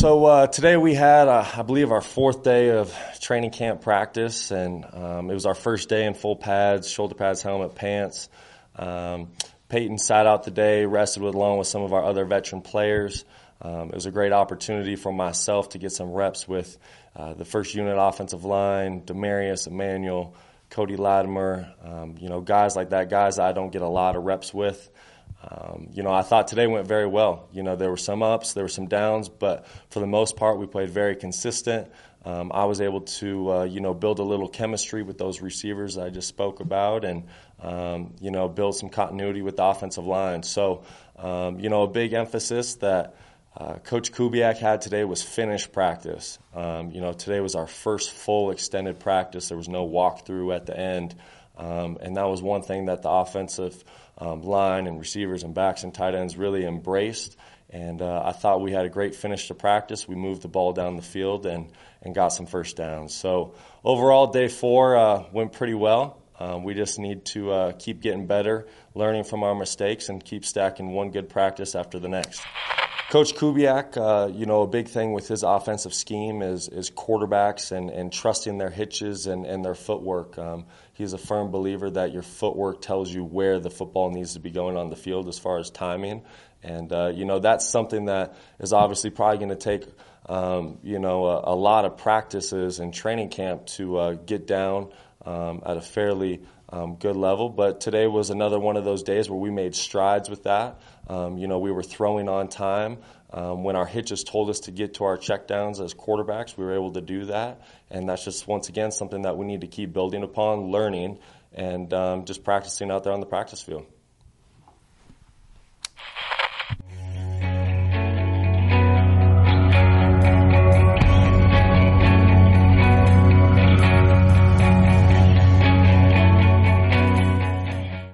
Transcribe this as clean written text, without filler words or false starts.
So today we had, I believe, our fourth day of training camp practice, and it was our first day in full pads, shoulder pads, helmet, pants. Peyton sat out the day, rested along with some of our other veteran players. It was a great opportunity for myself to get some reps with the first unit offensive line, Demarius, Emmanuel, Cody Latimer, guys like that, guys I don't get a lot of reps with. I thought today went very well. There were some ups, there were some downs, but for the most part, we played very consistent. I was able to, build a little chemistry with those receivers I just spoke about and, build some continuity with the offensive line. So, a big emphasis that Coach Kubiak had today was finish practice. Today was our first full extended practice. There was no walkthrough at the end. And that was one thing that the offensive line and receivers and backs and tight ends really embraced. And I thought we had a great finish to practice. We moved the ball down the field and got some first downs. So overall, day 4 went pretty well. We just need to keep getting better, learning from our mistakes, and keep stacking one good practice after the next. Coach Kubiak, a big thing with his offensive scheme is quarterbacks and trusting their hitches and their footwork. He's a firm believer that your footwork tells you where the football needs to be going on the field as far as timing. And, that's something that is obviously probably going to take, a lot of practices and training camp to get down at a fairly good level. But today was another one of those days where we made strides with that. We were throwing on time. When our hitches told us to get to our checkdowns as quarterbacks, we were able to do that. And that's just, once again, something that we need to keep building upon, learning, and just practicing out there on the practice field.